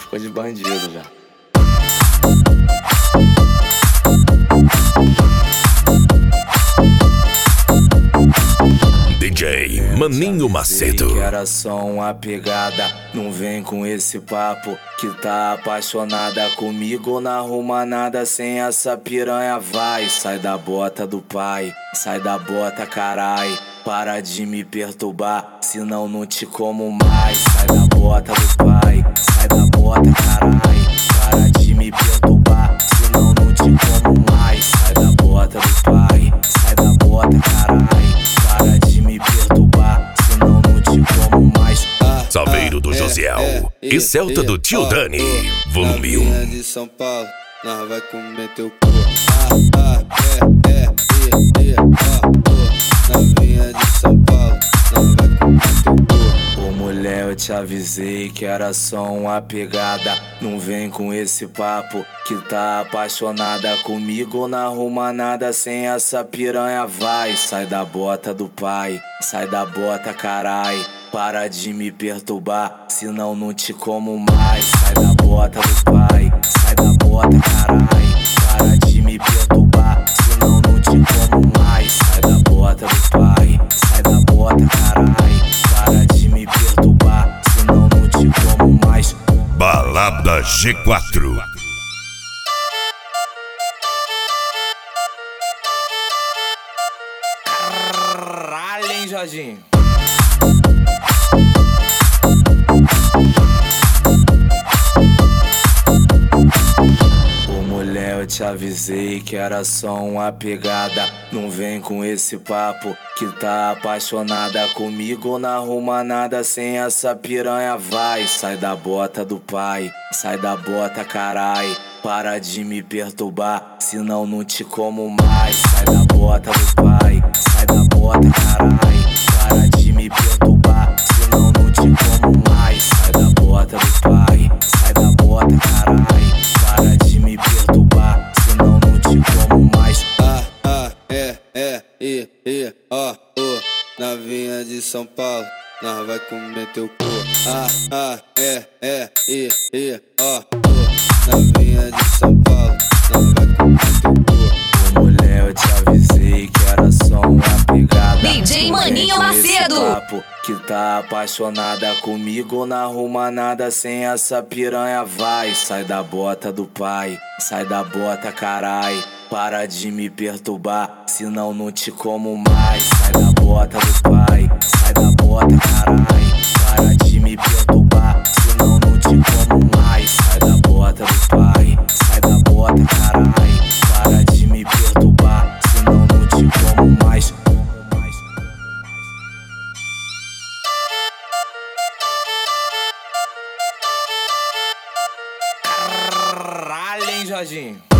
Ficou de bandido já. DJ Maninho Macedo. Que era só uma pegada, não vem com esse papo. Que tá apaixonada comigo, não arruma nada sem essa piranha. Vai, sai da bota do pai, sai da bota carai. Para de me perturbar, senão não te como mais. Sai da bota do pai, sai da bota carai. Para de me perturbar, senão não te como mais. Sai da bota do pai, sai da bota carai. Para de me perturbar, senão não te como mais. Saveiro do Josiel e Celta do Tio Dani, volume 1. De São Paulo, nós vai comer teu cu. Novinha de São Paulo, nós vai comer teu cu. Ô mulher, eu te avisei que era só uma pegada. Não vem com esse papo, que tá apaixonada comigo, não arruma nada sem essa piranha. Vai, sai da bota do pai, sai da bota carai. Para de me perturbar, senão não te como mais. Sai da bota do pai, sai da bota carai. Para de me perturbar, senão não te como mais. Sai da bota do pai, sai da bota carai. Para de me perturbar, senão não te como mais. Balada G4. Caralho, hein, Jorginho? Ô mulher, eu te avisei que era só uma pegada. Não vem com esse papo, que tá apaixonada comigo, não arruma nada sem essa piranha. Vai, sai da bota do pai, sai da bota carai. Para de me perturbar, senão não te como mais. Sai da bota do pai, sai da bota carai. Para de me perturbar, senão não te como mais. Sai da bota do pai, sai da bota carai. Para de me perturbar, senão não te como mais. Novinha de São Paulo, nós vai comer teu cu. Novinha de São Paulo, nós vai comer teu cu. Ô mulher, eu te avisei que era só uma pegada. DJ Maninho Macedo. Papo, que tá apaixonada comigo, não arruma nada sem essa piranha. Vai, sai da bota do pai, sai da bota carai. Para de me perturbar, senão não te como mais. Sai da bota do pai, sai da bota carai. Para de me perturbar, senão não te como mais. Sai da bota do pai, sai da bota carai. Para de me perturbar, senão não te como mais. Caralho, hein, Jorginho?